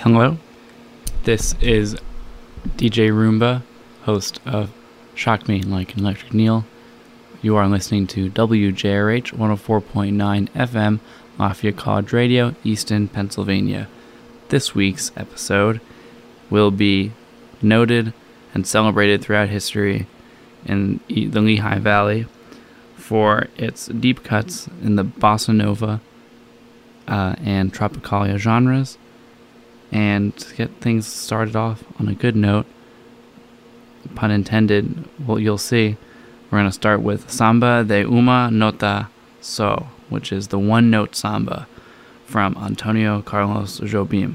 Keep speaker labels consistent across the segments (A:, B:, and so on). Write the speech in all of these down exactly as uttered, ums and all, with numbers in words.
A: Hello, this is D J Roomba, host of Shock Me Like an Electric Neil. You are listening to W J R H one oh four point nine F M, Lafayette College Radio, Easton, Pennsylvania. This week's episode will be noted and celebrated throughout history in the Lehigh Valley for its deep cuts in the bossa nova uh, and tropicalia genres. And to get things started off on a good note, pun intended, well, you'll see, we're going to start with Samba de Uma Nota So, which is the one-note samba from Antonio Carlos Jobim.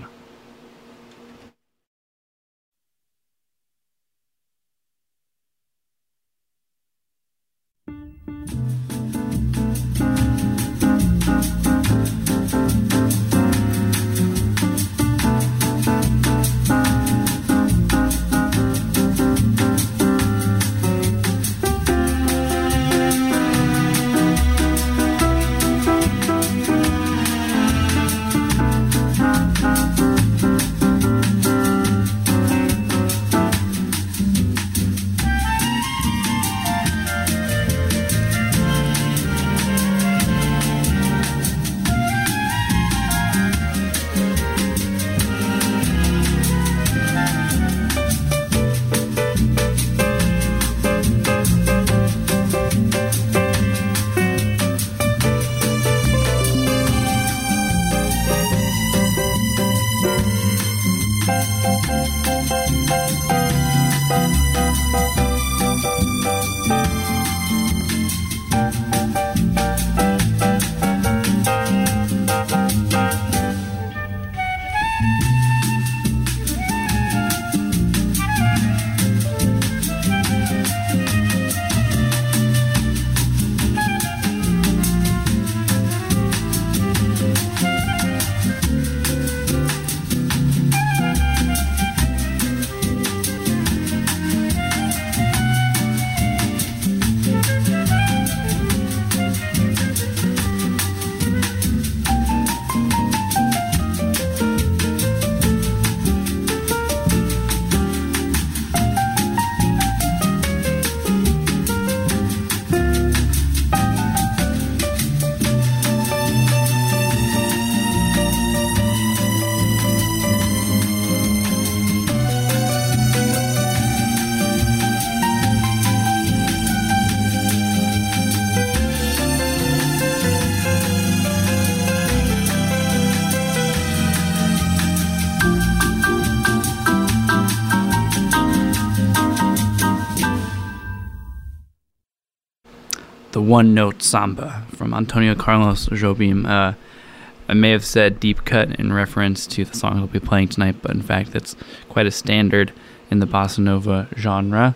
A: The one-note samba from Antonio Carlos Jobim. Uh, I may have said deep cut in reference to the song I'll be playing tonight, but in fact it's quite a standard in the bossa nova genre.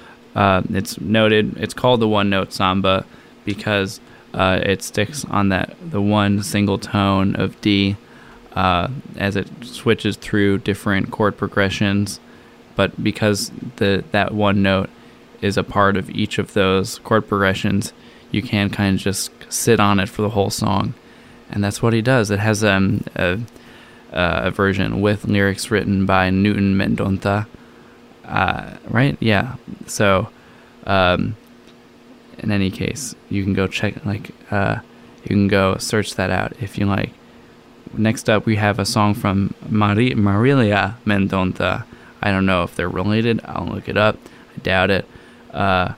A: Uh, it's noted, it's called the one-note samba because uh, it sticks on that the one single tone of D uh, as it switches through different chord progressions, but because the that one note is a part of each of those chord progressions, you can kind of just sit on it for the whole song. And that's what he does. It has um, a, a version with lyrics written by Newton Mendonça. Uh, right? Yeah. So, um, in any case, you can go check, like, uh, you can go search that out if you like. Next up, we have a song from Mari- Marilia Mendonça. I don't know if they're related. I'll look it up. I doubt it. Uh,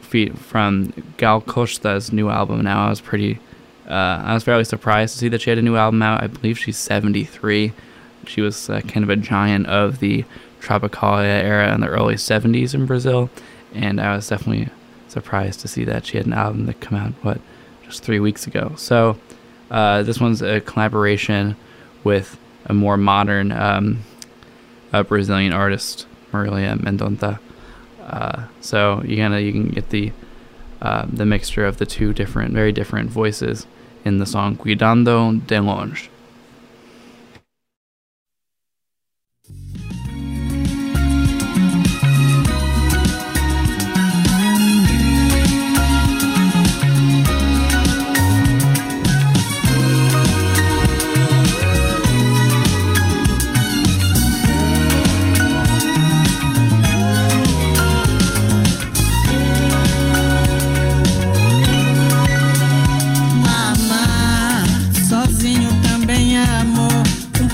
A: from Gal Costa's new album now. I was pretty, uh, I was fairly surprised to see that she had a new album out. I believe she's seventy-three. She was uh, kind of a giant of the Tropicalia era in the early seventies in Brazil, and I was definitely surprised to see that she had an album that came out, what, just three weeks ago. So uh, this one's a collaboration with a more modern um, a Brazilian artist, Marilia Mendonça. Uh, so you kind of you can get the uh, the mixture of the two different, very different voices in the song Cuidando de Longe.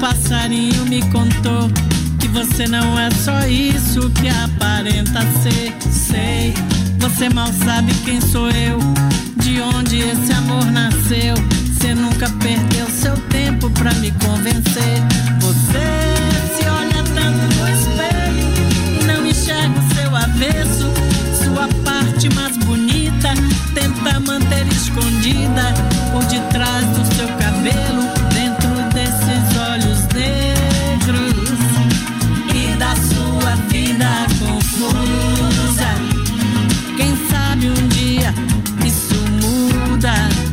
B: passarinho me contou que você não é só isso que aparenta ser. Sei, você mal sabe quem sou eu, de onde esse amor nasceu. Você nunca perdeu seu tempo pra me convencer. Você se olha tanto no espelho e não enxerga o seu avesso. Sua parte mais bonita tenta manter escondida por detrás do seu cabelo, dentro desses olhos negros e da sua vida confusa. Quem sabe um dia isso muda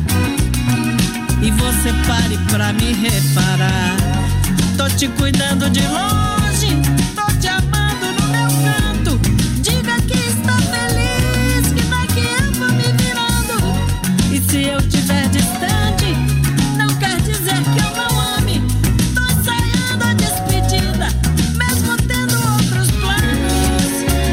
B: e você pare pra me reparar. Tô te cuidando de longe, tô te amando no meu canto. Diga que está feliz, que daqui eu vou me virando. E se eu estiver distante, não quer dizer que eu não ame. Tô ensaiando a despedida, mesmo tendo outros planos.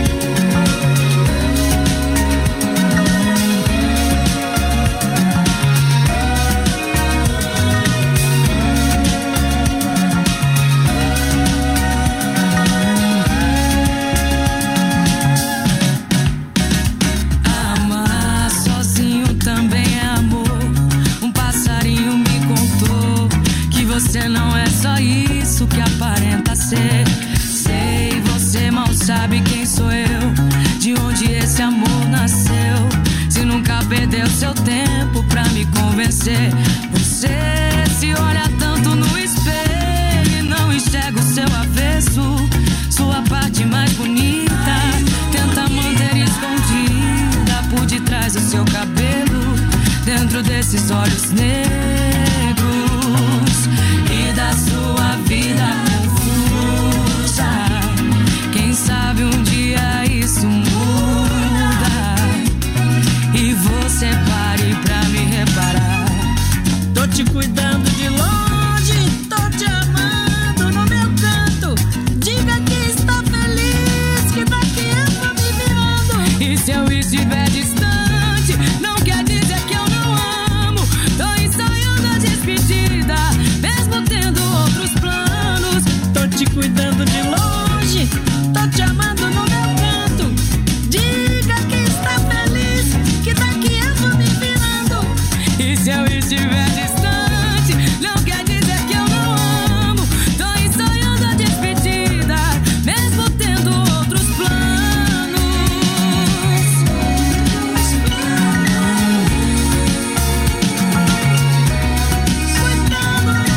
B: Amar sozinho também é amor. Um passarinho me contou que você não é só isso que aparenta ser. Sei, você mal sabe quem sou eu, de onde esse amor nasceu. Se nunca perdeu seu tempo pra me convencer. Você se olha tanto no espelho e não enxerga o seu avesso. Sua parte mais bonita tenta manter escondida por detrás do seu cabelo, dentro desses olhos negros e da sua vida confusa. Quem sabe um dia isso muda e você pare pra me reparar. Tô te cuidando de longe, tô te amando no meu canto. Diga que está feliz, que daqui eu vou me virando. E se eu estiver distante, não quer dizer que eu não amo. Tô ensaiando a despedida, mesmo tendo outros planos. Tô te cuidando de longe, tô te amando no meu canto. Diga que está feliz, que daqui eu vou me virando. E se eu estiver distante, não quer dizer que eu não amo. Tô ensaiando a despedida, mesmo tendo outros planos. Cuidando de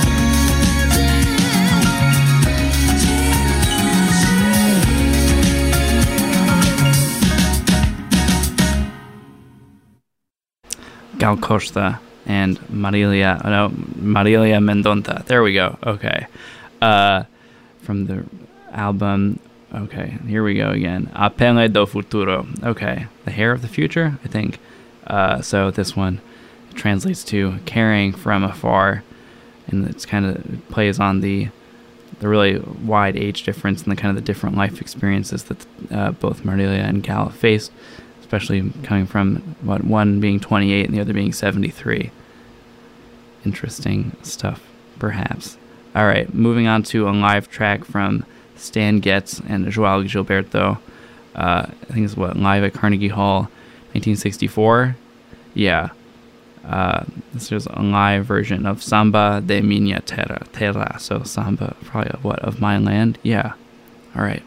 A: Gal Costa and Marilia, oh no, Marilia Mendonça. There we go. Okay. Uh, from the album. Okay, here we go again. A Pele do Futuro. Okay, the hair of the future, I think. Uh, so this one translates to carrying from afar, and it's kind of plays on the the really wide age difference and the kind of the different life experiences that uh, both Marilia and Gal faced, especially coming from what one being twenty-eight and the other being seventy-three. Interesting stuff, perhaps. All right, moving on to a live track from Stan Getz and João Gilberto. Uh, I think it's what, live at Carnegie Hall, nineteen sixty-four. Yeah. Uh, this is a live version of Samba de Minha Terra. Terra. So samba, probably of what, of my land? Yeah. All right.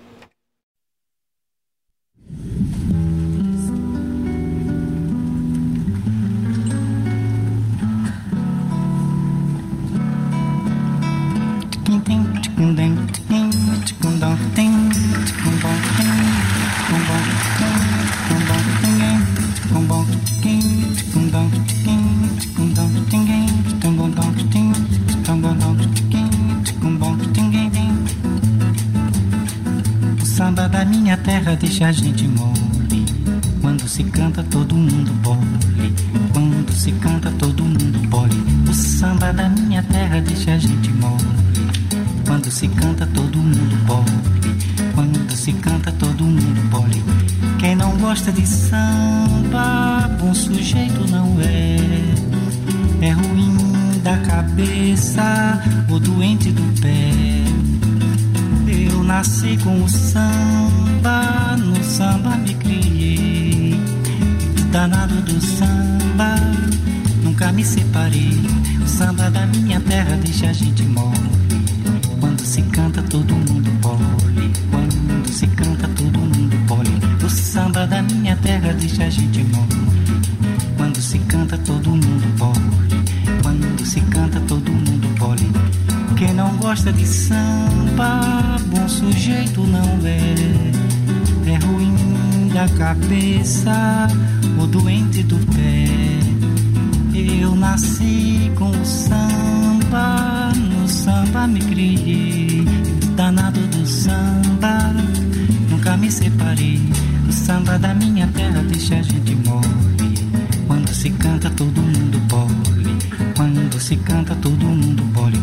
C: O samba da minha terra deixa a gente mole. Quando se canta todo mundo bole. Quando se canta todo mundo bole. O samba da minha terra deixa a gente mole. Quando se canta todo mundo bole. Quando se canta todo mundo bole. Quem não gosta de samba, bom sujeito não é. É ruim da cabeça, o doente do pé. Eu nasci com o samba, no samba me criei. Danado do samba, nunca me separei. O samba da minha terra deixa a gente mole. Quando se canta todo mundo bole. Quando se canta todo mundo bole. O samba da minha terra deixa a gente mole. Quando se canta todo mundo bole. Quando se canta todo mundo bole. Quem não gosta de samba, bom sujeito não é. É ruim da cabeça, o doente do pé. Eu nasci com o samba, no samba me criei. Danado do samba, nunca me separei. O samba da minha terra deixa a gente mole. Quando se canta todo mundo bole. Quando se canta todo mundo bole.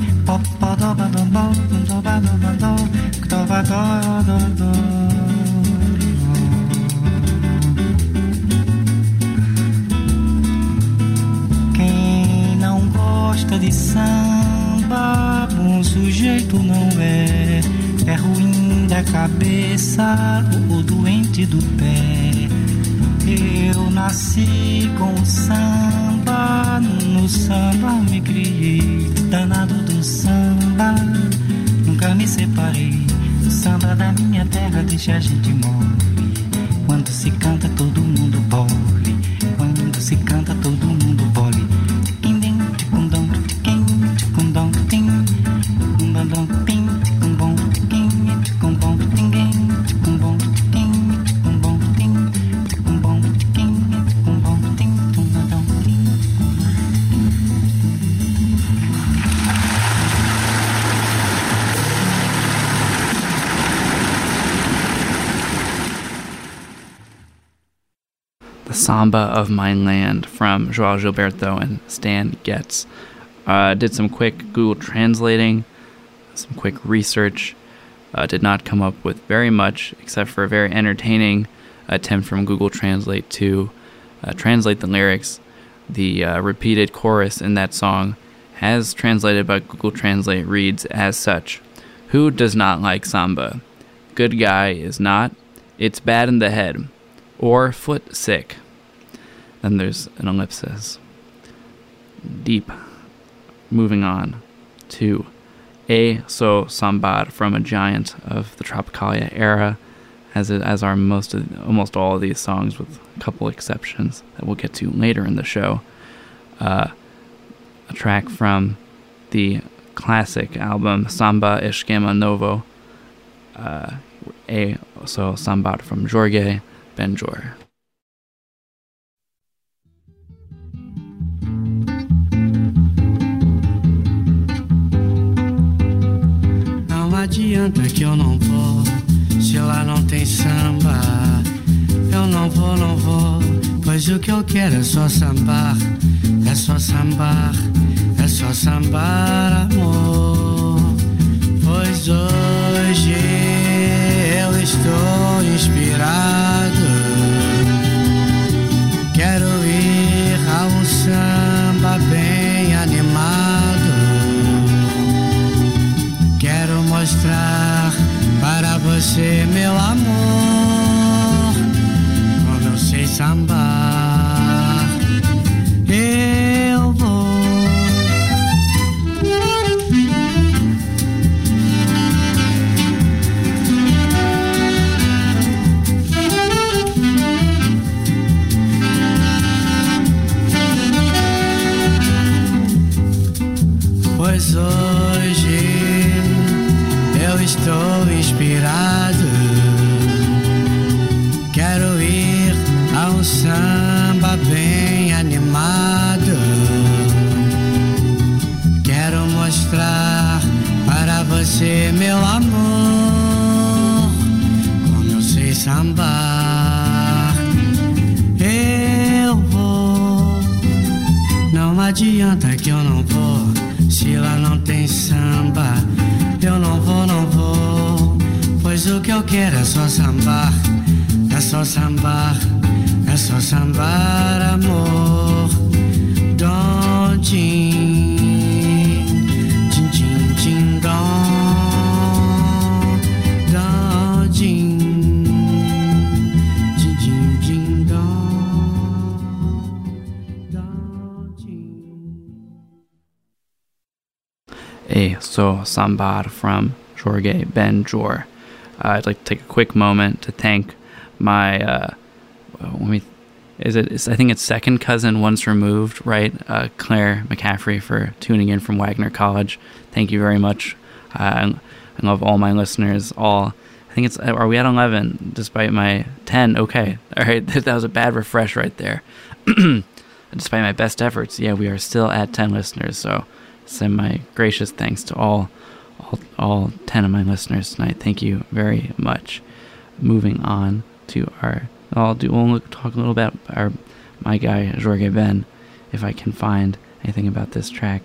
C: Quem não gosta de samba, bom sujeito não é. É ruim da cabeça, o doente do pé. Eu nasci com o samba, no samba me criei. Danado do samba, nunca me separei. O samba da minha terra deixa a gente mole. Quando se canta todo mundo bole. Quando se canta todo mundo bole.
A: Samba of My Land from João Gilberto and Stan Getz. Uh, did some quick Google translating, some quick research. Uh, did not come up with very much, except for a very entertaining attempt from Google Translate to uh, translate the lyrics. The uh, repeated chorus in that song, as translated by Google Translate, reads as such: "Who does not like samba? Good guy is not. It's bad in the head. Or foot sick." Then there's an ellipsis. Deep. Moving on to A So Sambar from a giant of the Tropicalia era, as it, as are most of, almost all of these songs, with a couple exceptions that we'll get to later in the show. Uh, a track from the classic album Samba Esquema Novo. Uh, A So Sambar from Jorge Benjor.
D: Não adianta que eu não vou, se lá não tem samba. Eu não vou, não vou, pois o que eu quero é só sambar. É só sambar, é só sambar, amor. Pois hoje eu estou inspirado. Quero ir a um samba bem animado. Quero mostrar para você, meu amor, como eu sei sambar. Eu vou. Pois hoje eu estou inspirado. Quero ir a um samba bem animado. Quero mostrar para você, meu amor, como eu sei sambar. Eu vou. Não adianta que eu não vou, se lá não tem samba. Eu não vou, não vou, pois o que eu quero é só sambar. É só sambar, é só sambar, amor. Don't
A: E So Sambar from Jorge Ben Jor. Uh, I'd like to take a quick moment to thank my, uh, let me, is it, is, I think it's second cousin once removed, right? Uh, Claire McCaffrey for tuning in from Wagner College. Thank you very much. Uh, I love all my listeners, all, I think it's, are we at eleven despite my ten? Okay. All right. That was a bad refresh right there. Despite my best efforts, yeah, we are still at ten listeners. So send my gracious thanks to all, all, all ten of my listeners tonight. Thank you very much. Moving on to our, I'll do, we'll talk a little about our, my guy, Jorge Ben, if I can find anything about this track.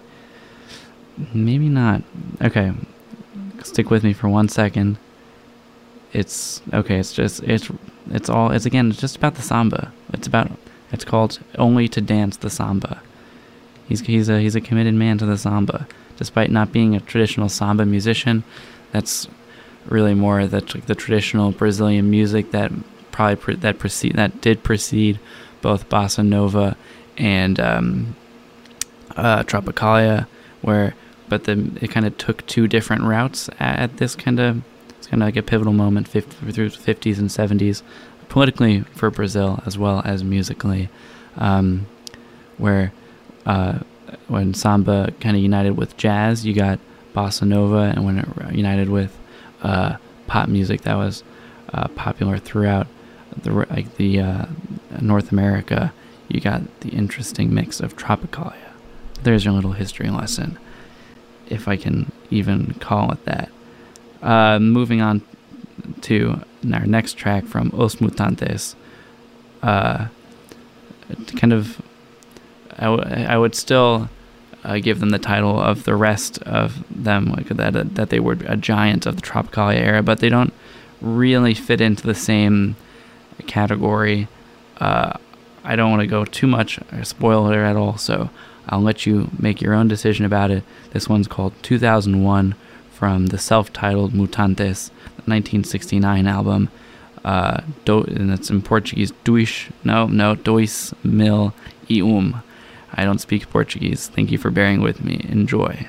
A: Maybe not. Okay. Stick with me for one second. It's, okay, it's just, it's, it's all, it's again, it's just about the samba. It's about, it's called Only to Dance the Samba. He's, he's a, he's a committed man to the samba. Despite not being a traditional samba musician, that's really more the, the traditional Brazilian music that probably, pre, that precede, that did precede both bossa nova and, um, uh, tropicalia, where, but the, it kind of took two different routes at, at this kind of, it's kind of like a pivotal moment fifty, through the fifties and seventies, politically for Brazil as well as musically, um, where uh, when samba kind of united with jazz, you got bossa nova, and when it united with uh, pop music, that was uh, popular throughout the like the uh, North America, you got the interesting mix of tropicalia. There's your little history lesson, if I can even call it that. Uh, moving on to our next track from Os Mutantes. Uh, kind of, I, w- I would still uh, give them the title of the rest of them, like that, uh, that they were a giant of the Tropicalia era, but they don't really fit into the same category. Uh, I don't want to go too much or spoil it at all, so I'll let you make your own decision about it. This one's called two thousand one from the self-titled Mutantes nineteen sixty-nine album. Uh, do, and it's in Portuguese. Dois, no, no, dois mil e um. I don't speak Portuguese. Thank you for bearing with me. Enjoy.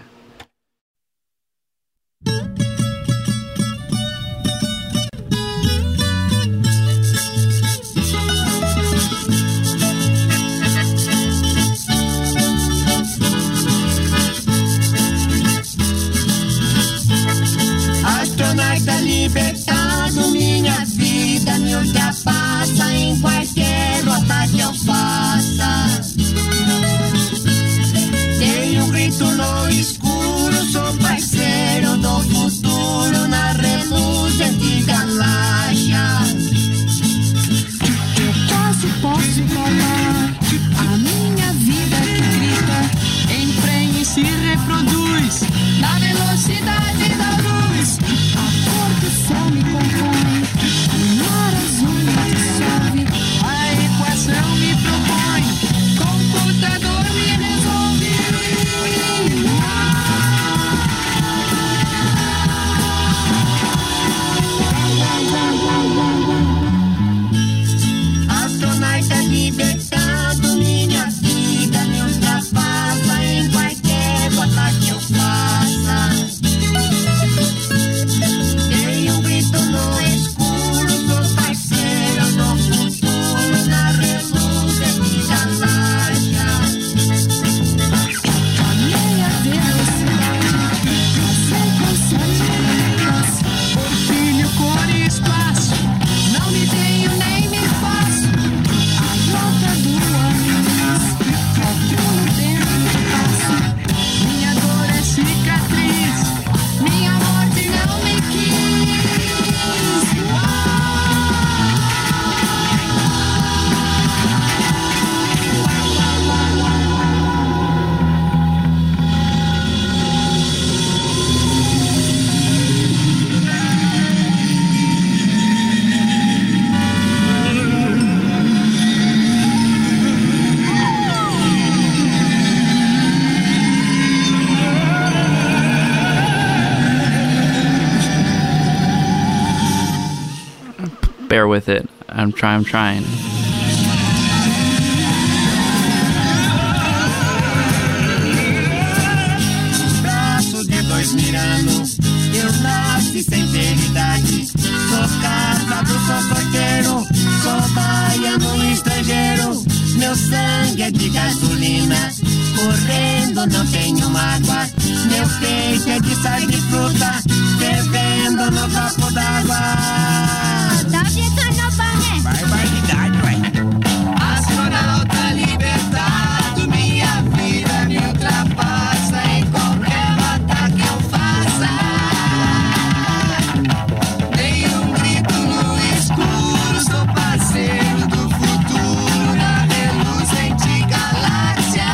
E: Astronauta libertado, minha vida me ultrapassa em qualquer rota que eu faça. Dei um grito no escuro, sou parceiro do futuro na reluzente galáxia.
F: Eu posso, posso falar a minha vida que grita, emprenha e se reproduz na velocidade da luz. A cor do céu me compõe, o mar azul me dissolve, a equação me propõe, computador me resolve.
E: Astronauta libertado, minha vida me ultrapassa em qualquer rota que eu faça. Dei um grito no escuro, sou parceiro do futuro na reluzente galáxia.
F: A meia velocidade, passei com sete planetas, orgulho, cor e espaço, não me tenho nem me faço. A rota do ônibus, calculo tempo de passo, minha dor é cicatriz, minha morte não me quis.
A: Bear with it. I'm trying. I'm trying.
E: Braço de mirando. Eu nasci sem ter idade. Sou casado, sou solteiro. Sou baiano estrangeiro. Meu sangue é de gasolina. Correndo não tenho mágoa. Meu peito é de sal de fruta. Fervendo no copo d'água.
G: Tá ficando bom, né?
E: Barbaridade, ué. Astronauta libertado, minha vida me ultrapassa em qualquer rota que eu faça. Dei um grito no escuro, sou parceiro do futuro na reluzente galáxia.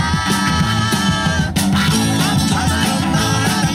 E: Astronauta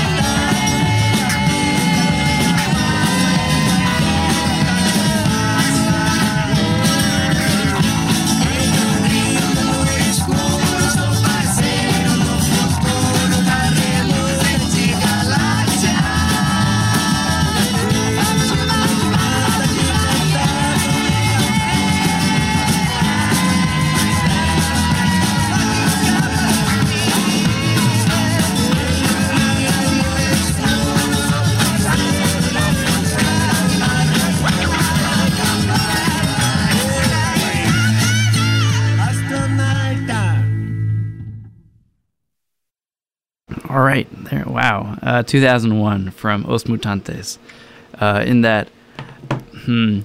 A: All right, there. Wow, uh, two thousand one from Os Mutantes. Uh, in that hmm,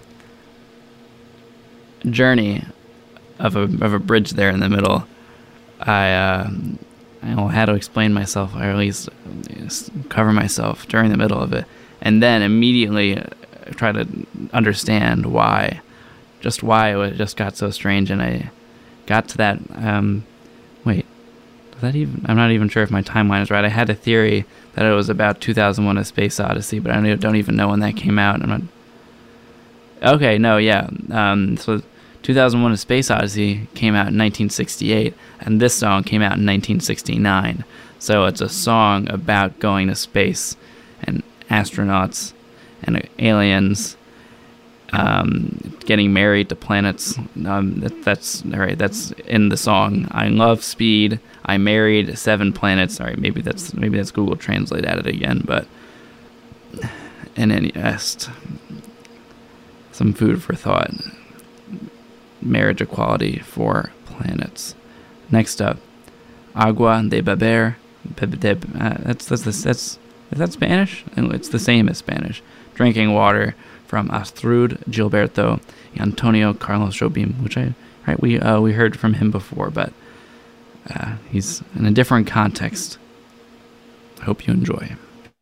A: journey of a of a bridge there in the middle, I uh, I had to explain myself, or at least cover myself during the middle of it, and then immediately try to understand why, just why it just got so strange, and I got to that. Um, wait. That even I'm not even sure if my timeline is right. I had a theory that it was about two thousand one: A Space Odyssey, but I don't even know when that came out. I'm not. Okay, no, yeah. Um, so two thousand one: A Space Odyssey came out in nineteen sixty-eight, and this song came out in nineteen sixty-nine. So it's a song about going to space and astronauts and aliens. Um, getting married to planets. Um, that, that's all right. That's in the song. I love speed. I married seven planets. All right, maybe that's maybe that's Google Translate at it again. But in any est, some food for thought. Marriage equality for planets. Next up, agua de beber. Uh, that's that's that's that's is that Spanish? It's the same as Spanish. Drinking water. From Astrud Gilberto and Antonio Carlos Jobim, which I right we uh, we heard from him before, but uh, he's in a different context. Hope you enjoy.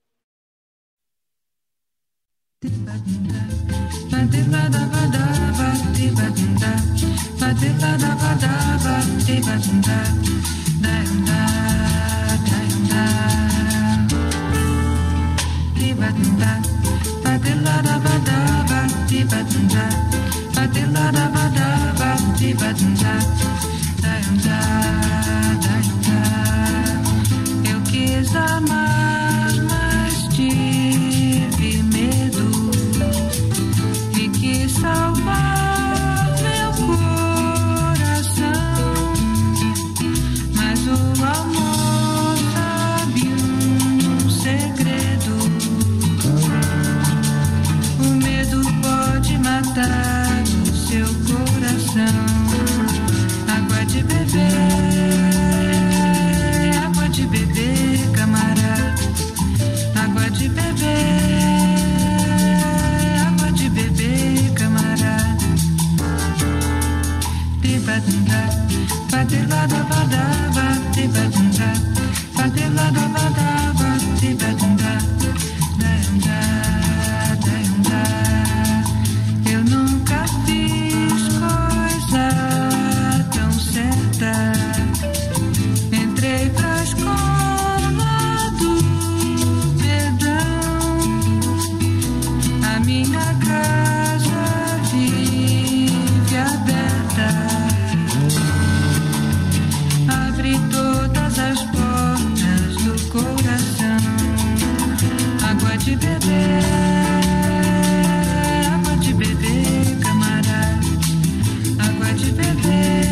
F: Eu quis amar, mas tive medo e quis salvar meu coração, mas o amor sabe um segredo. O medo pode matar o seu coração. Água de beber, água de beber, camarada. Água de beber, água de beber, camarada. Tibadunda, padelada, badaba, tibadunda, padelada, badaba, tibadunda, daunda, daunda. Eu nunca fiz coisa tão certa. Entrei pra escola do perdão. A minha casa vive aberta. Abre todas as portas do coração. Água de beber, água de beber, camarada. Água de beber,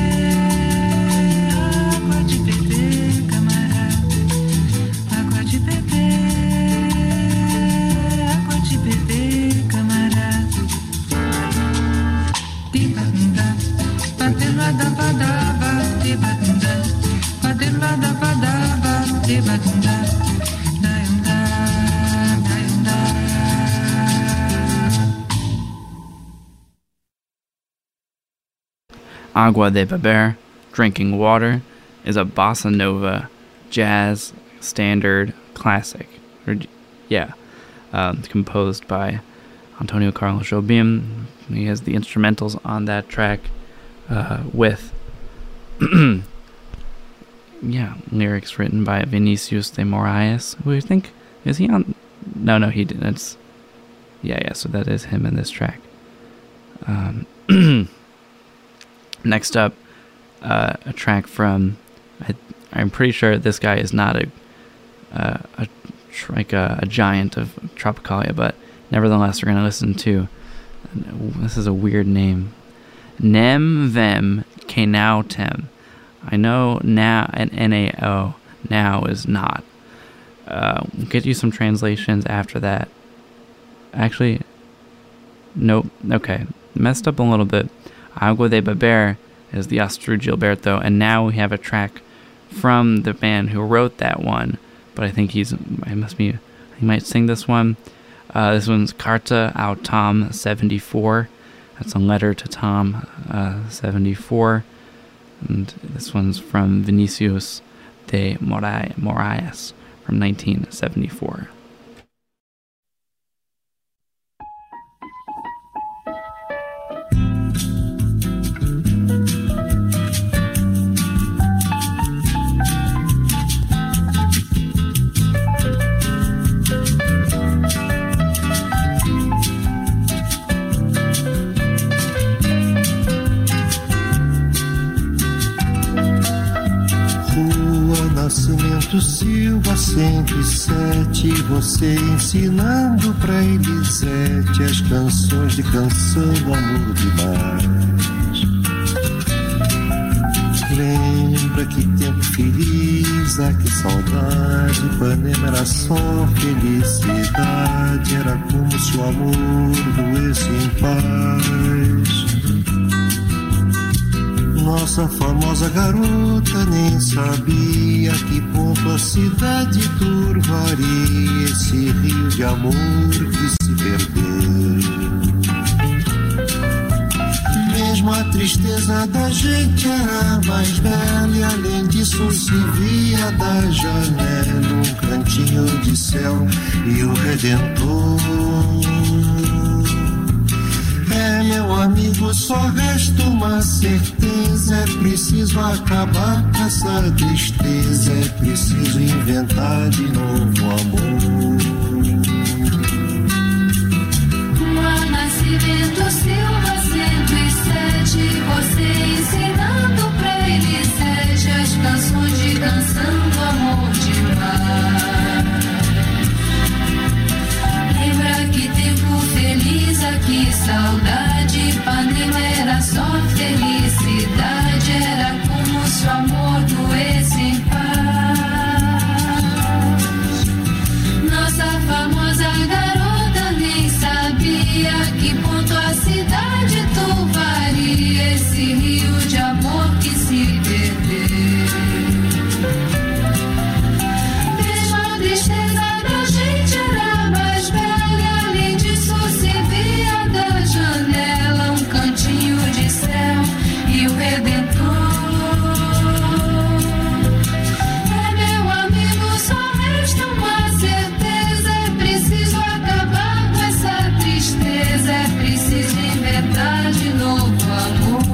F: água de beber, camarada. Água de beber.
A: Agua de Beber, Drinking Water, is a bossa nova jazz standard classic. Or, yeah, um, composed by Antonio Carlos Jobim. He has the instrumentals on that track uh, with, yeah, lyrics written by Vinicius de Moraes, who I think, is he on? No, no, he didn't. That's, yeah, yeah, so that is him in this track. Um, next up, uh, a track from, I, I'm pretty sure this guy is not a, uh, a like a, a giant of Tropicalia, but nevertheless, we're going to listen to, this is a weird name, Nem Vem Kenao Tem. I know now, and N A O, now is not. Uh, we'll get you some translations after that. Actually, nope, okay, messed up a little bit. Agua de Beber is the Astrud Gilberto, and now we have a track from the band who wrote that one, but I think he's, I must be, he might sing this one. Uh, this one's Carta ao Tom seventy-four. That's a letter to Tom uh, seventy-four. And this one's from Vinicius de Moraes from nineteen seventy-four.
H: Nascimento Silva cento e sete, você ensinando pra Elisete as canções de canção do amor demais. Lembra que tempo feliz, ah, que saudade, Ipanema era só felicidade, era como se o amor doesse em paz. Nossa famosa garota nem sabia que ponto a cidade turvaria esse rio de amor que se perdeu. Mesmo a tristeza da gente era mais bela e além disso se via da janela um cantinho de céu e o Redentor. É, meu amigo, só resta uma certeza, é preciso acabar com essa tristeza, é preciso inventar de novo amor.
F: Juan Nascimento Silva cento e sete, você ensinando pra Elisete as canções de canção do amor demais. Lembra que tempo feliz, que saudade, Ipanema era só felicidade, era como se o amor doesse em paz. Nossa famosa garota nem sabia que ponto a cidade turvaria esse rio de amor que se perdeu. Mesmo a tristeza da gente era mais bela, além disso se via da janela um cantinho de céu e o Redentor. É, meu amigo, só resta uma certeza, é preciso acabar com essa tristeza, é preciso inventar de novo amor.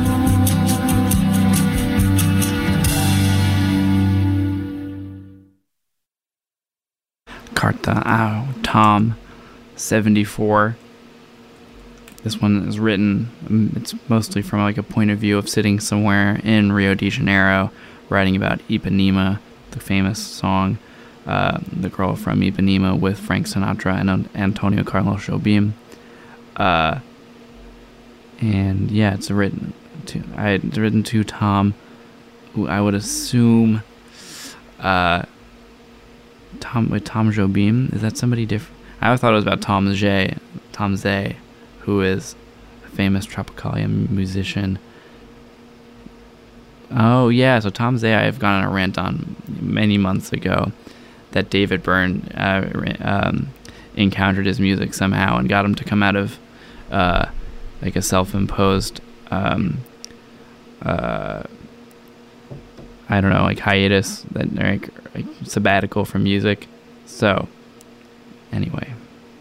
A: Carta ao Tom seventy-four. This one is written, it's mostly from like a point of view of sitting somewhere in Rio de Janeiro, writing about Ipanema, the famous song, uh, The Girl from Ipanema with Frank Sinatra and Antonio Carlos Jobim. Uh, and yeah, it's written to, I it's written to Tom, who I would assume, uh, Tom, with Tom Jobim, is that somebody different? I always thought it was about Tom Zay, Tom Zay, who is a famous Tropicalia musician Oh, yeah. So Tom Zay, I've gone on a rant on many months ago that David Byrne uh, um, encountered his music somehow and got him to come out of uh, like a self-imposed, um, uh, I don't know, like hiatus, that like, like sabbatical from music. So, anyway,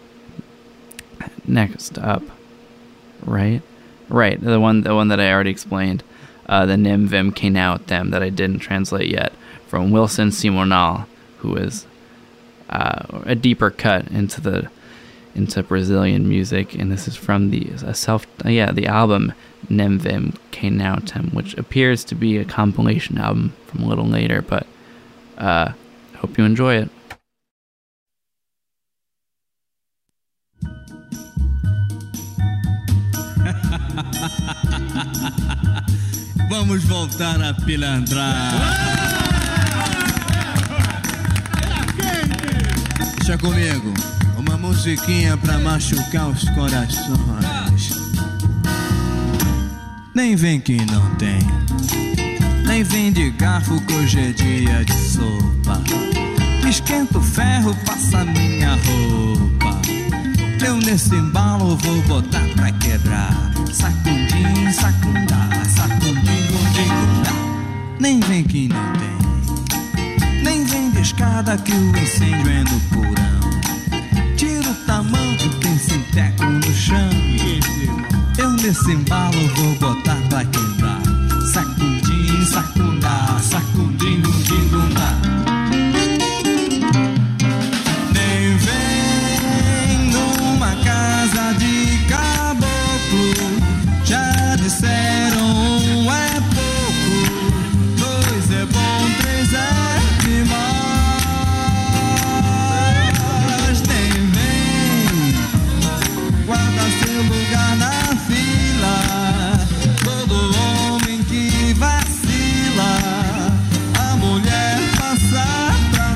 A: next up, right, right, the one, the one that I already explained. Uh, the Nim Vim Que Now Tem that I didn't translate yet, from Wilson Simonal, who is uh, a deeper cut into the into Brazilian music, and this is from the a self uh, yeah the album Nim Vim Que Now Tem, which appears to be a compilation album from a little later, but uh, hope you enjoy it.
I: Vamos voltar a pilantrar. Deixa comigo, uma musiquinha pra machucar os corações. Nem vem que não tem, nem vem de garfo que hoje é dia de sopa. Esquenta o ferro, passa minha roupa. Eu nesse embalo vou botar pra quebrar. Sacundim, sacundá, sacundim, gundim, gundá. Nem vem que não tem, nem vem de escada que o incêndio é no porão. Tira o tamanho, tem sinteco no chão. Eu nesse embalo vou botar pra quebrar. Sacundim, sacundá, sacundim, gundim, gundá. Nem vem numa casa de caboclo. Já disseram um é pouco, dois é bom, três é demais. Nem vem, guarda seu lugar na fila. Todo homem que vacila, a mulher passa pra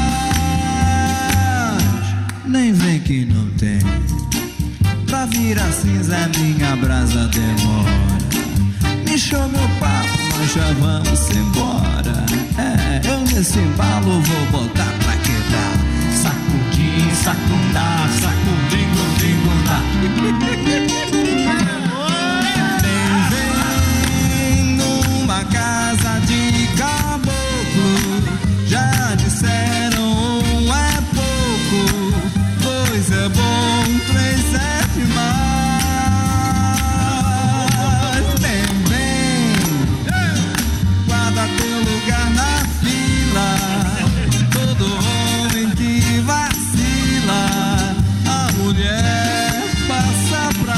I: trás. Nem vem que não tem, pra virar cinza minha brasa demora. Me show meu papo, nós já vamos embora. É, eu nesse embalo vou botar pra quebrar. Sacudim, sacundá, sacudim, gundim, gundá. Nem vem numa casa de caboclo. Já disseram um é pouco, dois é bom, três é demais. Nem vem, guarda teu lugar na fila. Todo homem que vacila, a mulher passa pra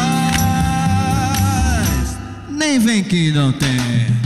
I: trás. Nem vem que não tem.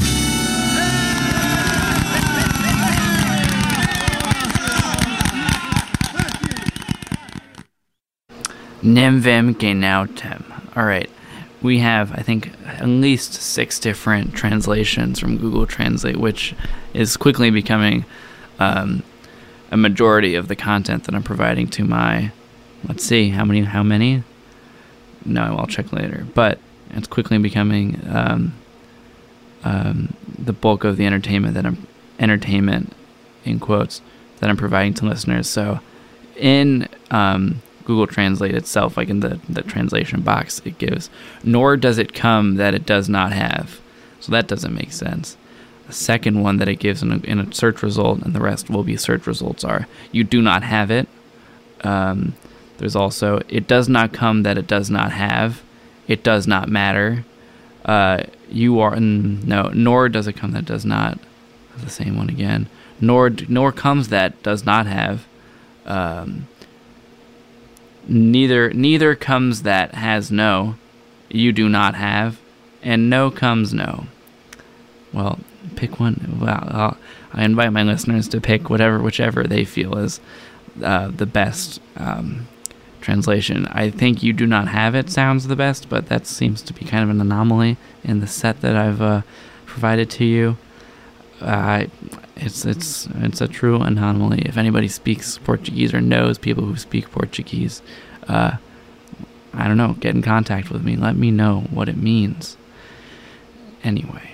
A: Nim Vim Que Now Tem. Alright, we have, I think, at least six different translations from Google Translate, which is quickly becoming um, a majority of the content that I'm providing to my, let's see, how many, how many? No, I'll check later. But it's quickly becoming um, um, the bulk of the entertainment that I'm, entertainment, in quotes, that I'm providing to listeners. So in um, Google Translate itself, like in the, the translation box it gives, nor does it come that it does not have. So that doesn't make sense. The second one that it gives in a, in a search result, and the rest will be search results, are you do not have it. Um, there's also, it does not come that it does not have. It does not matter. Uh, you are, no, nor does it come that does not. The same one again. Nor, nor comes that does not have. Um, neither, neither comes that has no. You do not have. And no comes no. Well, pick one. Well, I'll, I invite my listeners to pick whatever, whichever they feel is uh, the best um, translation. I think you do not have it sounds the best, but that seems to be kind of an anomaly in the set that I've uh, provided to you. Uh, it's it's it's a true anomaly. If anybody speaks Portuguese or knows people who speak Portuguese, uh, I don't know, get in contact with me. Let me know what it means. Anyway,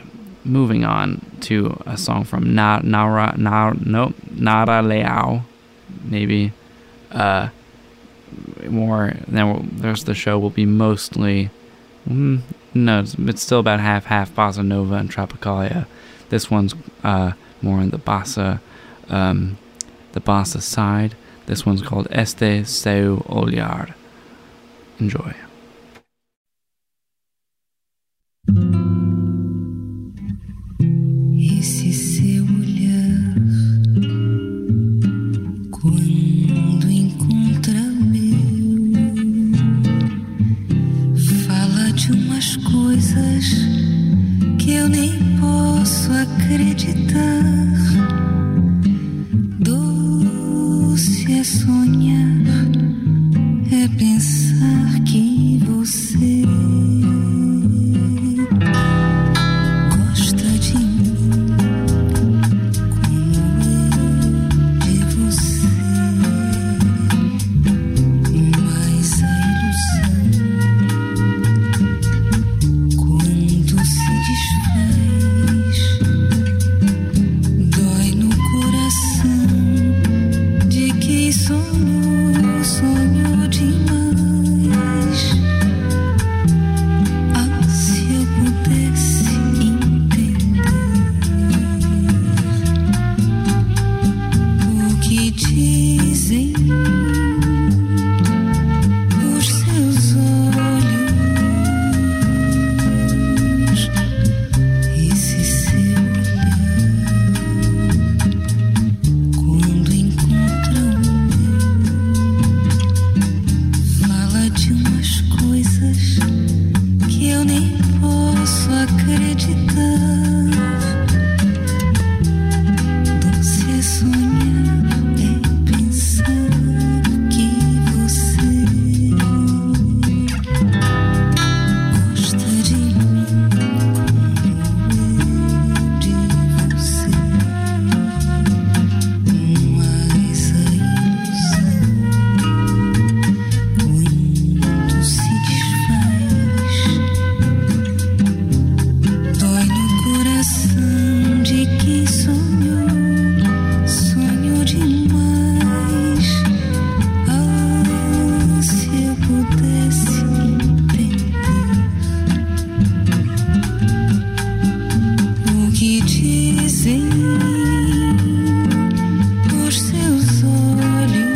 A: moving on to a song from Na Nara Na no Nara Leao, maybe. Uh, more then we'll, the rest of the show will be mostly mm, no, it's, it's still about half half bossa nova and tropicalia. This one's uh, more on the bossa, um, the bossa side. This one's called Este Seu Olhar. Enjoy.
J: Esse seu olhar, quando encontra o meu, fala de umas coisas que eu nem posso acreditar. Doce é sonhar, é pensar que você gosta de mim como eu de você. Mas a ilusão, quando se desfaz, dói no coração de quem sonhou, sonhou demais. Ah, se eu pudesse entender o que dizem os seus olhos, esse seu olhar, quando encontra o meu, fala de umas coisas que eu nem posso acreditar. Doce é sonhar, é pensar que você gosta de mim como eu de você. Mas a ilusão, quando se desfaz, dói no coração de quem sonhou, sonhou demais. Ah, se eu pudesse entender o que dizem os seus olhos.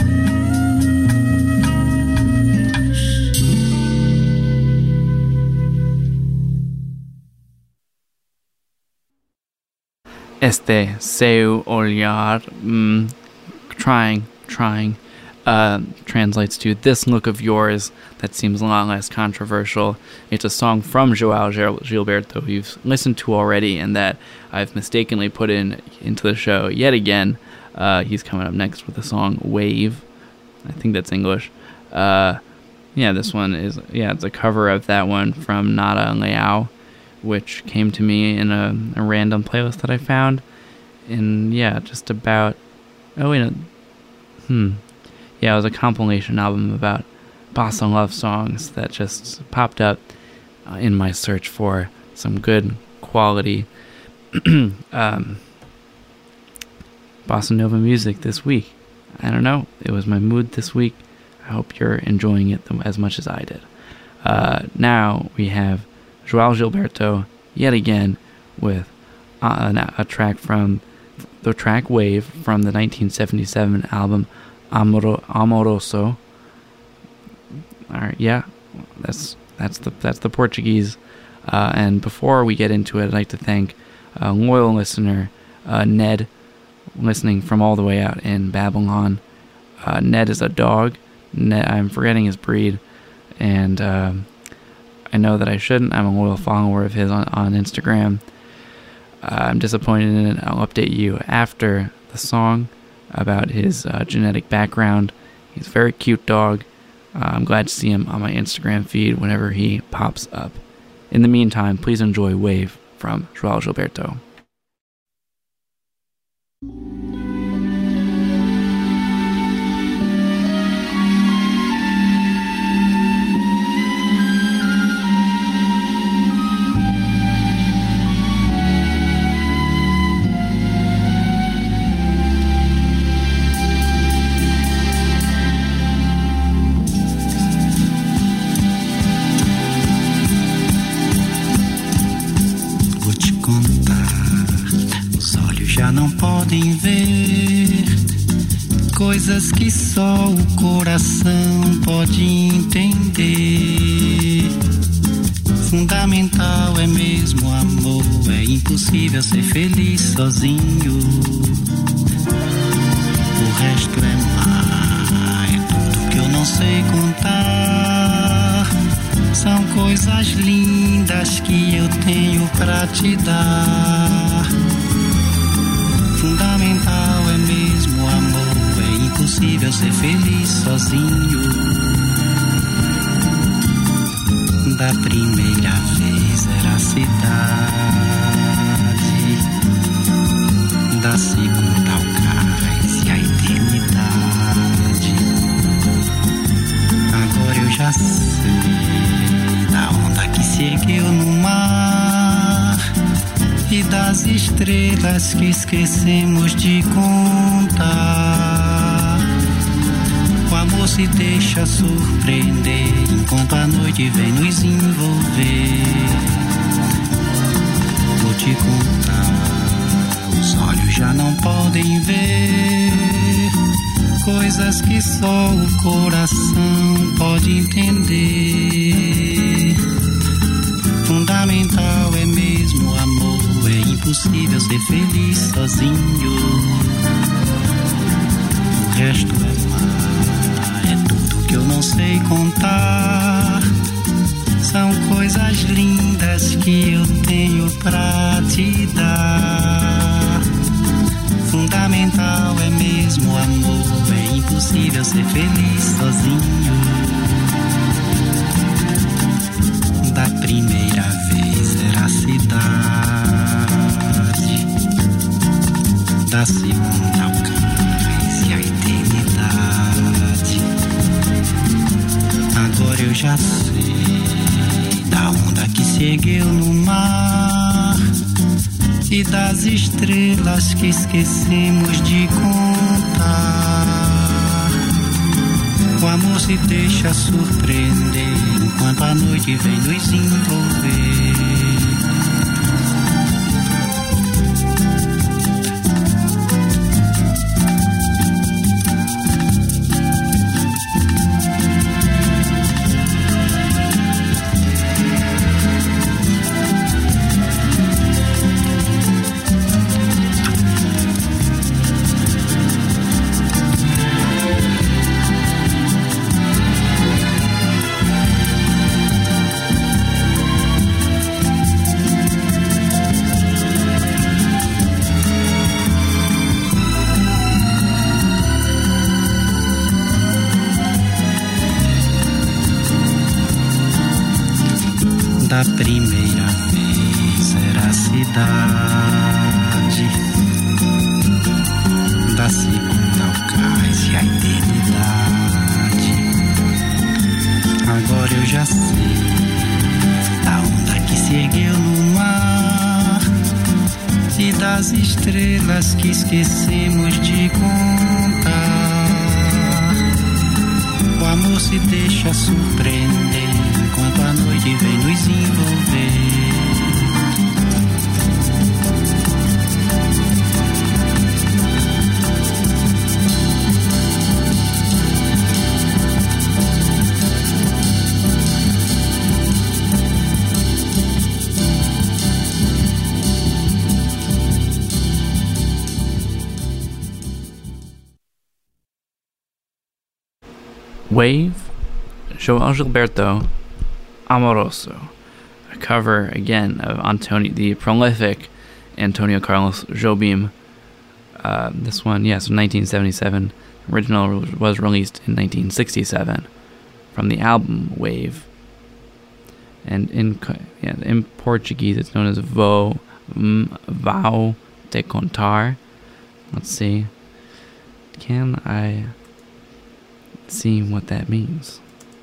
A: Este Seu Olhar, mm, trying, trying, uh, translates to This Look of Yours. That seems a lot less controversial. It's a song from João Gil- Gilberto you've listened to already and that I've mistakenly put in into the show yet again. Uh, he's coming up next with the song Wave. I think that's English. Uh, yeah, this one is, yeah, it's a cover of that one from Nara Leao, which came to me in a, a random playlist that I found. And yeah, just about, oh wait, no, hmm. Yeah, it was a compilation album about bossa love songs that just popped up uh, in my search for some good quality um, bossa nova music this week. I don't know, it was my mood this week. I hope you're enjoying it as much as I did. Uh, now we have João Gilberto yet again with uh, a track from the track Wave from the nineteen seventy-seven album Amoro, Amoroso. All right, yeah, that's that's the that's the Portuguese. Uh, and before we get into it, I'd like to thank a loyal listener, uh, Ned, listening from all the way out in Babylon. Uh, Ned is a dog. Ned, I'm forgetting his breed, and um, I know that I shouldn't. I'm a loyal follower of his on, on Instagram. Uh, I'm disappointed in it. I'll update you after the song about his uh, genetic background. He's a very cute dog. Uh, I'm glad to see him on my Instagram feed whenever he pops up. In the meantime, please enjoy Wave from João Gilberto.
C: podem ver, coisas que só o coração pode entender. Fundamental é mesmo amor, é impossível ser feliz sozinho. O resto é mar, é tudo que eu não sei contar. São coisas lindas que eu tenho pra te dar. Fundamental é mesmo amor, é impossível ser feliz sozinho. Da primeira vez era a cidade, da segunda ao cais e a eternidade. Agora eu já sei da onda que se ergueu no mar e das estrelas que esquecemos de contar. O amor se deixa surpreender enquanto a noite vem nos envolver. Vou te contar, os olhos já não podem ver, coisas que só o coração pode entender. Fundamental é mesmo o amor, é impossível ser feliz sozinho. O resto é mar, é tudo que eu não sei contar. São coisas lindas que eu tenho pra te dar. Fundamental é mesmo o amor, é impossível ser feliz sozinho. Da primeira vez era a cidade, da segunda ao cais e a eternidade. Agora eu já sei da onda que se ergueu no mar e das estrelas que esquecemos de contar. O amor se deixa surpreender enquanto a noite vem nos envolver. Da primeira vez era a cidade, da segunda ao cais e a eternidade. Agora eu já sei da onda que se ergueu no mar e das estrelas que esquecemos de contar. O amor se deixa surpreender enquanto a noite vem nos envolver.
A: Wave, João Gilberto, Amoroso, a cover again of Antonio, the prolific Antonio Carlos Jobim. Uh, this one, yes, nineteen seventy-seven. Original was released in nineteen sixty-seven from the album Wave. And in yeah, in Portuguese, it's known as Vou Vou Te Contar. Let's see. Can I see what that means?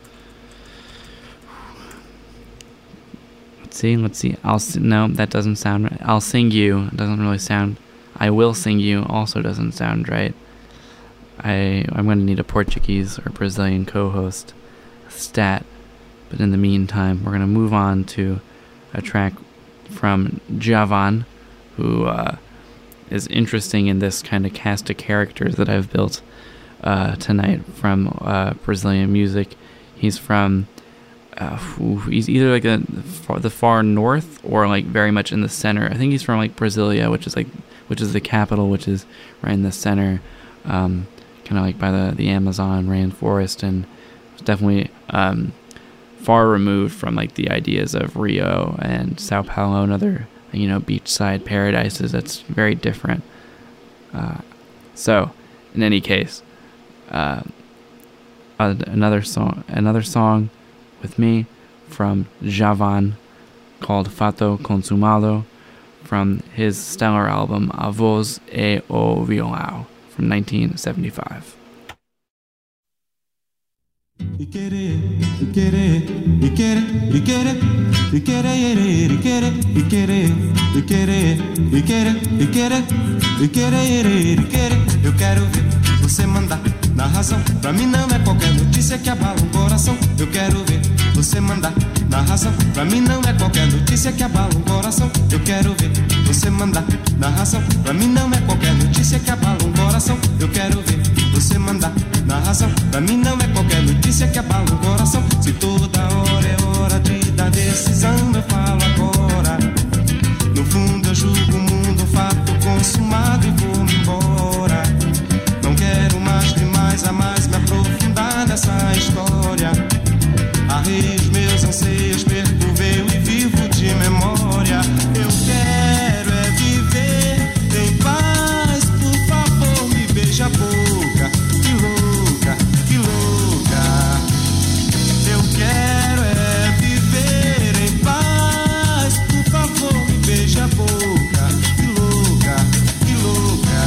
A: Let's see, let's see. I'll sing, no, that doesn't sound right. I'll sing you. It doesn't really sound. I will sing you also doesn't sound right. I I'm going to need a Portuguese or Brazilian co-host stat. But in the meantime, we're going to move on to a track from Djavan, who uh, is interesting in this kind of cast of characters that I've built uh, tonight from uh, Brazilian music. He's from, uh, he's either like a, the far north or like very much in the center. I think he's from like Brasilia, which is like, which is the capital, which is right in the center, um, kind of like by the, the Amazon rainforest, and it's definitely um, far removed from like the ideas of Rio and Sao Paulo and other, you know, beachside paradises. That's very different. Uh, so, in any case, uh, another song, another song with me from Djavan called Fato Consumado from his stellar album A Voz e o Violão from nineteen seventy-five.
K: E querer, e querer, e querer, e querer, e querer, e querer, e querer, e querer, e querer, e querer, e querer, e querer. Eu quero ver você mandar na razão. Pra mim não é qualquer notícia que abala um coração. Eu quero ver você mandar na razão. Pra mim não é qualquer notícia que abala um coração. Eu quero ver você mandar na razão. Pra mim não é qualquer notícia que abala um coração. Eu quero ver você mandar na razão. Pra mim não é qualquer notícia que abala um coração. Se toda hora é hora de dar decisão, eu falo agora. No fundo eu julgo o mundo, fato consumado e vou-me embora. Não quero mais demais a mais me aprofundar nessa história. Arrei os meus anseios, perco o véu e vivo de memória. Eu quero é viver em paz, por favor me beija a boca. Que louca, que louca. Eu quero é viver em paz, por favor me beija a boca. Que louca, que louca.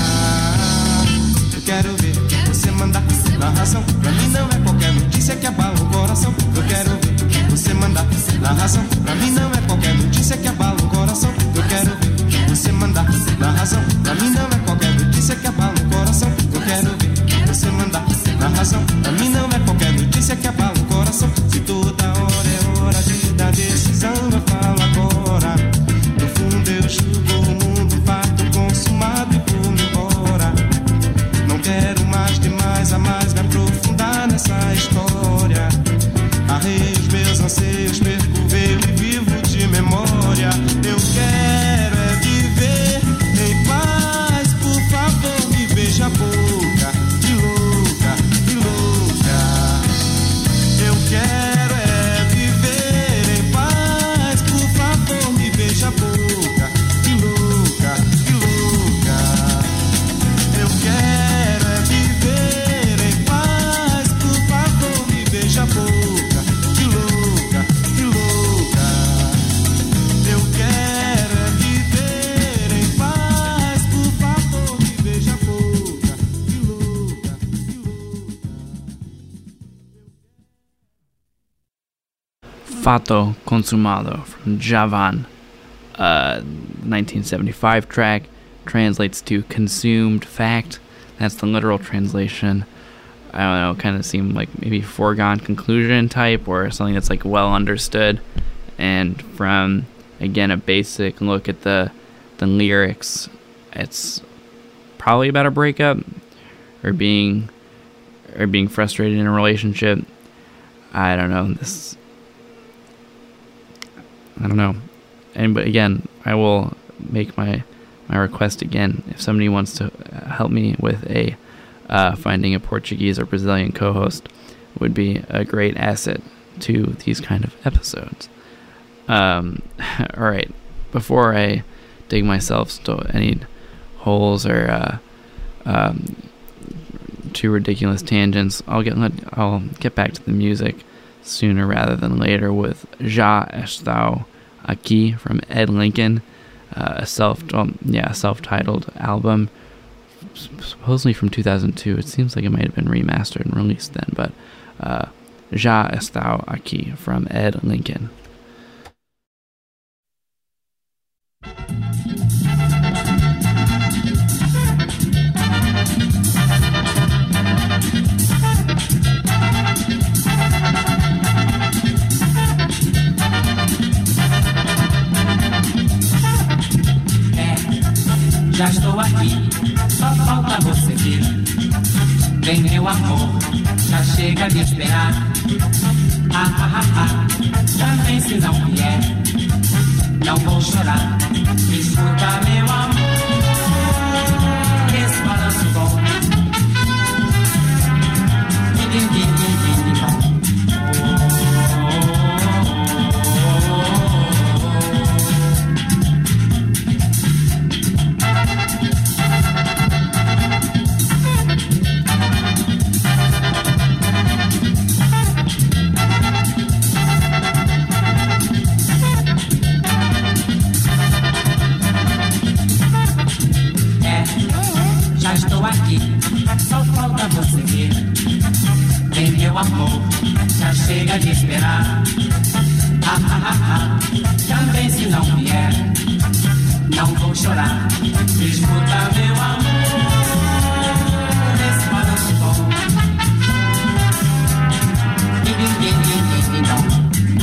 K: Eu quero ver você mandar na razão. Pra mim não é qualquer notícia que abala o coração. Eu quero ver você mandar na razão. Pra mim não é qualquer notícia que abala o coração. Eu quero ver você mandar na razão. Pra mim não é qualquer notícia que abala o coração. Eu quero ver você mandar na razão. Pra mim não é qualquer notícia que abala o coração. Se toda hora é hora de dar decisão, eu falo agora. No fundo eu julgo o mundo, fato consumado e vou-me embora. Não quero mais demais a mais me aprofundar nessa história. Arrei os meus anseios, perco o véu e vivo de memória. Eu quero é viver em paz, por favor me beija a boca. Que louca, que louca. Eu quero é viver em paz, por favor me beija a boca. Que louca, que louca. Eu quero é viver em paz, por favor me beija a boca. Que louca, que louca. Eu quero é viver em paz, por favor me beija a boca. Que louca, que louca.
A: Fato Consumado from Djavan, uh, nineteen seventy-five track, translates to consumed fact. That's the literal translation. I don't know, kind of seemed like maybe foregone conclusion type or something that's like well understood. And from, again, a basic look at the the lyrics, it's probably about a breakup or being or being frustrated in a relationship. I don't know. This I don't know. And but again, I will make my my request again. If somebody wants to help me with a uh, finding a Portuguese or Brazilian co-host, would be a great asset to these kind of episodes. Um, all right. Before I dig myself into any holes or uh, um, too ridiculous tangents, I'll get I'll get back to the music sooner rather than later with Já Estou Aqui from Ed Lincoln, uh, a self um, yeah self-titled album, supposedly from two thousand two. It seems like it might have been remastered and released then, but uh, Já Estou Aqui from Ed Lincoln.
L: Já
C: Só falta você vir. Vem meu amor, já chega de esperar. Ah, ah, ah, ah. Também se não vier, não vou chorar. Escuta meu amor, esse balanço bom. Din, din, din, din, din, bom. Só falta você vir. Vem meu amor, já chega de esperar. Ah, ah, ah, ah. Também se não vier, não vou chorar. Escuta meu amor, esse balanço bom. Din, din, din, din, din, din,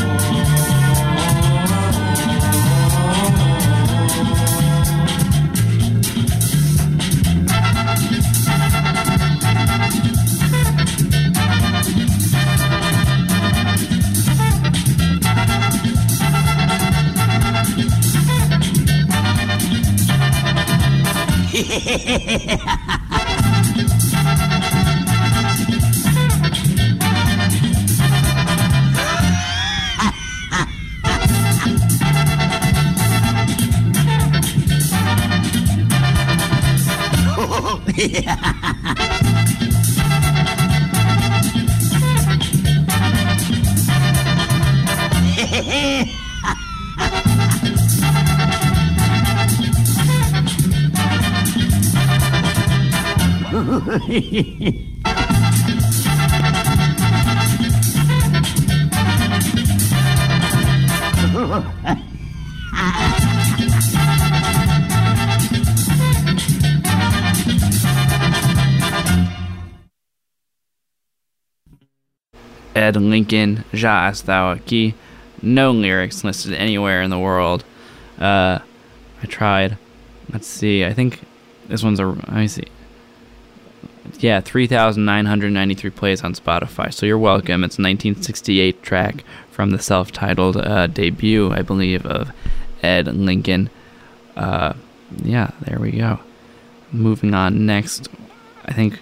A: Ed Lincoln, Já Hast Thou Aqui. No lyrics listed anywhere in the world. Uh, I tried. Let's see. I think this one's a. Let me see. Yeah, three thousand nine hundred ninety-three plays on Spotify. So you're welcome. It's a nineteen sixty-eight track from the self-titled uh, debut, I believe, of Ed Lincoln. Uh, yeah, there we go. Moving on next, I think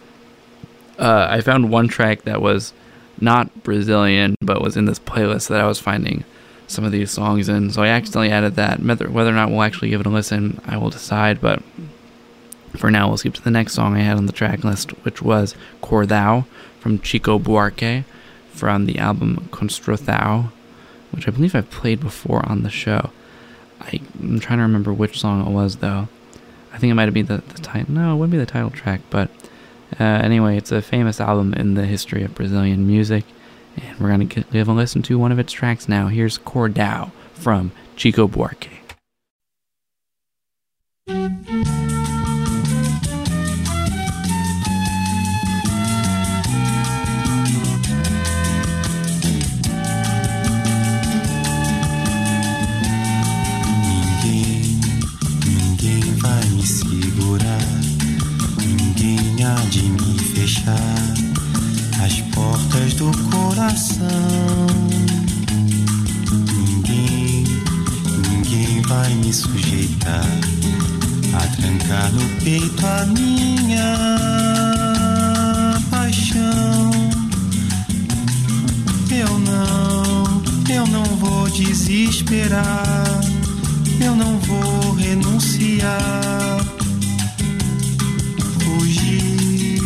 A: uh, I found one track that was not Brazilian, but was in this playlist that I was finding some of these songs in. So I accidentally added that. Whether, whether or not we'll actually give it a listen, I will decide. But for now, we'll skip to the next song I had on the track list, which was Cordao from Chico Buarque from the album Construthao, which I believe I've played before on the show. I, I'm trying to remember which song it was, though. I think it might have been the, the title. No, it wouldn't be the title track, but uh, anyway, it's a famous album in the history of Brazilian music, and we're going to give a listen to one of its tracks now. Here's Cordao from Chico Buarque.
H: Ninguém há de me fechar as portas do coração. Ninguém, ninguém vai me sujeitar a trancar no peito a minha paixão. Eu não, eu não vou desesperar. Eu não vou renunciar, fugir.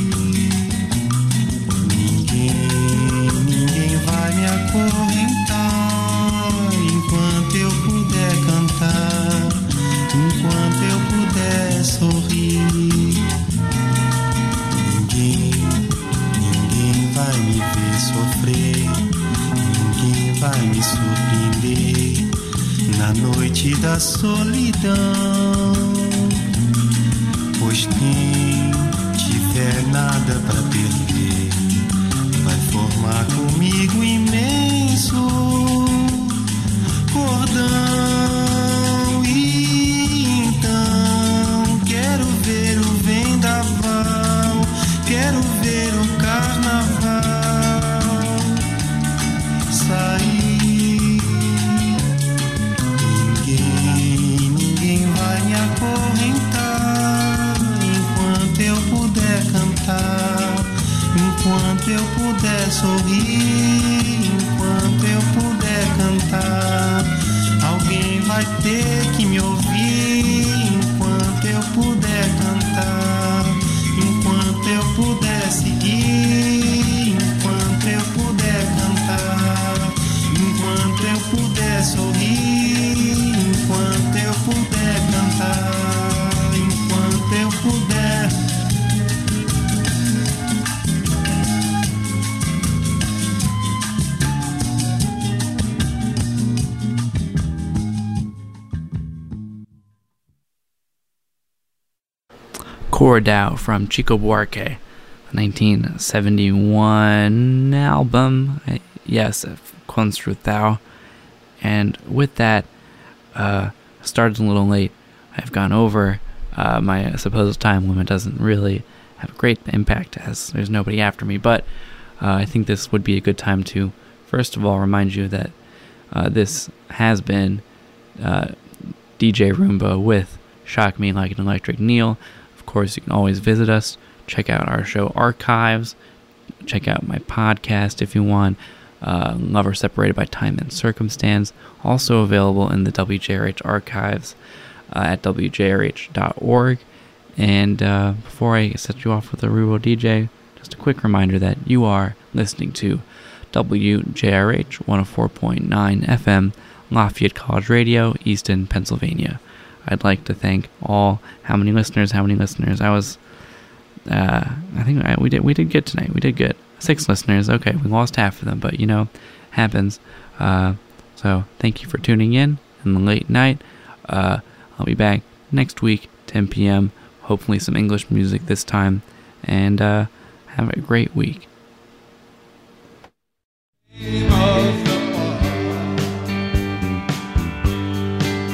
H: Ninguém, ninguém vai me acorrentar enquanto eu puder cantar, enquanto eu puder sorrir. Ninguém, ninguém vai me ver sofrer, ninguém vai me surpreender na noite da solidão, pois quem tiver nada pra perder vai formar comigo imenso cordão. E então quero ver o vento enquanto eu puder sorrir, enquanto eu puder cantar, alguém vai ter que me ouvir, enquanto eu puder cantar, enquanto eu puder seguir, enquanto eu puder cantar, enquanto eu puder sorrir, enquanto eu puder cantar, enquanto eu puder.
A: Cordao from Chico Buarque, nineteen seventy-one album. Yes, Construthao. And with that, uh, started a little late. I've gone over. Uh, my supposed time limit doesn't really have a great impact as there's nobody after me, but uh, I think this would be a good time to, first of all, remind you that uh, this has been uh, D J Roomba with Shock Me Like an Electric Neil. Of course, you can always visit us, check out our show archives, check out my podcast if you want, uh, Lover Separated by Time and Circumstance, also available in the W J R H archives uh, at W J R H dot org. And uh, before I set you off with a Rubo D J, just a quick reminder that you are listening to W J R H one oh four point nine F M, Lafayette College Radio, Easton, Pennsylvania. I'd like to thank all, how many listeners, how many listeners, I was, uh, I think I, we did we did good tonight, we did good, six listeners, okay, we lost half of them, but you know, happens, uh, so thank you for tuning in, in the late night, uh, I'll be back next week, ten p.m., hopefully some English music this time, and, uh, have a great week.